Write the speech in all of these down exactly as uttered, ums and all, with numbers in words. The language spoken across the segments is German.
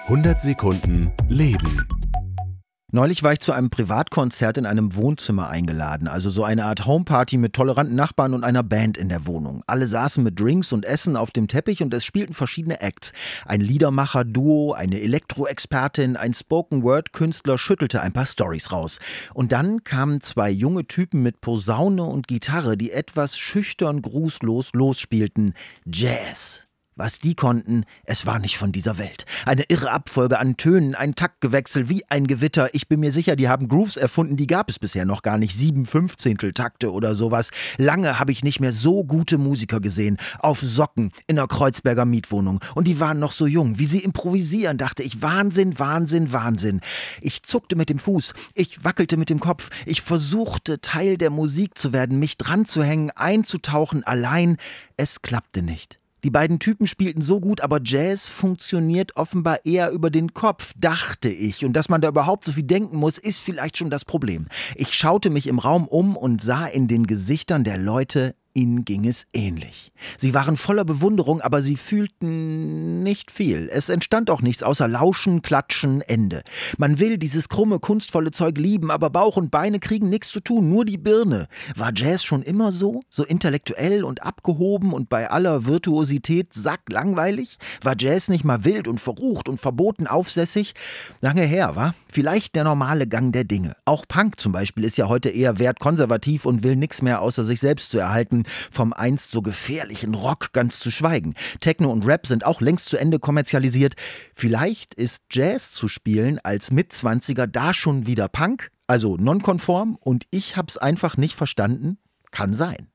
hundert Sekunden Leben. Neulich war ich zu einem Privatkonzert in einem Wohnzimmer eingeladen, also so eine Art Homeparty mit toleranten Nachbarn und einer Band in der Wohnung. Alle saßen mit Drinks und Essen auf dem Teppich und es spielten verschiedene Acts. Ein Liedermacher-Duo, eine Elektro-Expertin, ein Spoken-Word-Künstler schüttelte ein paar Storys raus. Und dann kamen zwei junge Typen mit Posaune und Gitarre, die etwas schüchtern grußlos losspielten. Jazz. Was die konnten, es war nicht von dieser Welt. Eine irre Abfolge an Tönen, ein Taktgewechsel wie ein Gewitter. Ich bin mir sicher, die haben Grooves erfunden, die gab es bisher noch gar nicht. Sieben Fünfzehntel-Takte oder sowas. Lange habe ich nicht mehr so gute Musiker gesehen. Auf Socken in einer Kreuzberger Mietwohnung. Und die waren noch so jung. Wie sie improvisieren, dachte ich, Wahnsinn, Wahnsinn, Wahnsinn. Ich zuckte mit dem Fuß, ich wackelte mit dem Kopf. Ich versuchte, Teil der Musik zu werden, mich dran zu hängen, einzutauchen, allein. Es klappte nicht. Die beiden Typen spielten so gut, aber Jazz funktioniert offenbar eher über den Kopf, dachte ich. Und dass man da überhaupt so viel denken muss, ist vielleicht schon das Problem. Ich schaute mich im Raum um und sah in den Gesichtern der Leute, ihnen ging es ähnlich. Sie waren voller Bewunderung, aber sie fühlten nicht viel. Es entstand auch nichts außer Lauschen, Klatschen, Ende. Man will dieses krumme, kunstvolle Zeug lieben, aber Bauch und Beine kriegen nichts zu tun, nur die Birne. War Jazz schon immer so? So intellektuell und abgehoben und bei aller Virtuosität sacklangweilig? War Jazz nicht mal wild und verrucht und verboten aufsässig? Lange her, wa? Vielleicht der normale Gang der Dinge. Auch Punk zum Beispiel ist ja heute eher wertkonservativ und will nichts mehr außer sich selbst zu erhalten. Vom einst so gefährlichen Rock ganz zu schweigen. Techno und Rap sind auch längst zu Ende kommerzialisiert. Vielleicht ist Jazz zu spielen als Mitzwanziger da schon wieder Punk, also nonkonform, und ich hab's einfach nicht verstanden? Kann sein.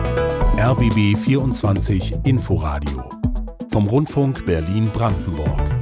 R B B vierundzwanzig Inforadio vom Rundfunk Berlin-Brandenburg.